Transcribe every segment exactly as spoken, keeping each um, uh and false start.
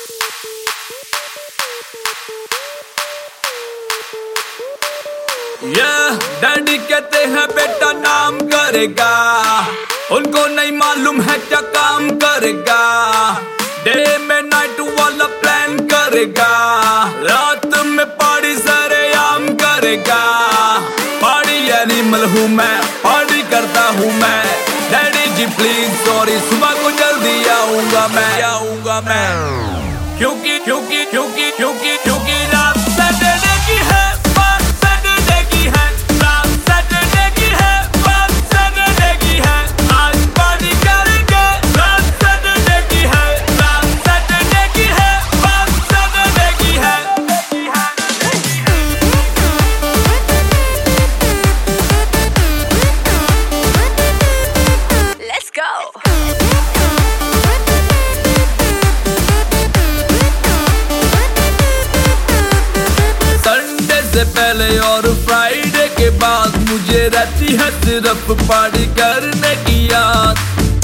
yeah, daddy कहते हैं बेटा नाम करेगा, उनको नहीं मालूम है क्या काम करेगा। डे में नाइट वाला प्लान करेगा, रात में पार्टी सरेआम करेगा। पार्टी एनिमल हूँ मैं, पार्टी करता हूँ मैं। डैडी जी प्लीज सॉरी, सुबह को जल्दी आऊंगा मैं, आऊंगा मैं। क्योंकि क्योंकि क्योंकि क्योंकि क्योंकि रात सैटरडे की है, बात सैटरडे की है, रात सैटरडे की है, बात सैटरडे की है। आज पार्टी करेंगे, रात सैटरडे की है, रात सैटरडे की है, बात सैटरडे की है। Let's go. से पहले और फ्राइडे के बाद मुझे रहती है सिर्फ पार्टी करने की याद।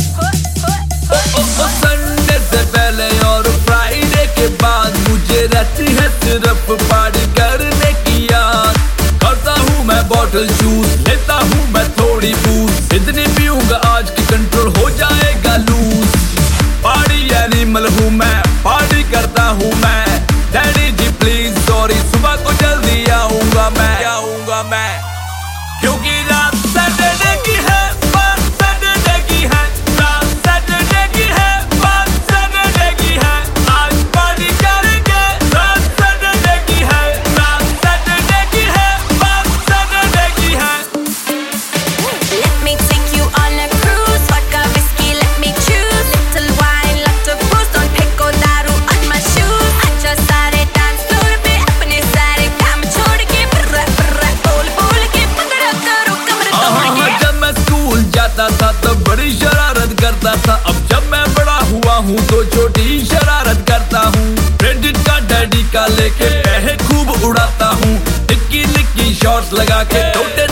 संडे से पहले और फ्राइडे के बाद मुझे रहती है सिर्फ पार्टी करने की याद। करता हूँ मैं बॉटल जूस, लेता हूँ मैं थोड़ी बूस, इतनी पीऊंगा आज की कंट्रोल हो जाएगा लूज। पार्टी एनिमल हूँ मैं, पार्टी करता हूँ मैं। डैडी जी प्लीज सॉरी, सुबह को जल्दी आऊंगा मैं, आऊंगा मैं। क्योंकि रात सैटरडे की है, बात सैटरडे की है, रात सैटरडे की है, बात सैटरडे की है। आज पार्टी करेंगे, रात सैटरडे की है, रात सैटरडे की है, बात सैटरडे की है। Let me take you on a cruise, vodka whiskey, let me choose. Little wine, lot of booze, don't pick or daru on my shoes. अच्छा सारे डांस फ्लोर पे अपने सारे काम छोड़ के ब्र ब्र बोल बोल के पकड़ा करो कमर तोड़ के। जब मैं स्कूल जाता था तो बड़ी शरारत करता था, अब जब मैं बड़ा हुआ हूँ तो छोटी शरारत करता हूँ। क्रेडिट कार्ड डैडी का लेके पैसे खूब उड़ाता हूँ, टिक्की लिक्की शॉर्ट्स लगा के टोटे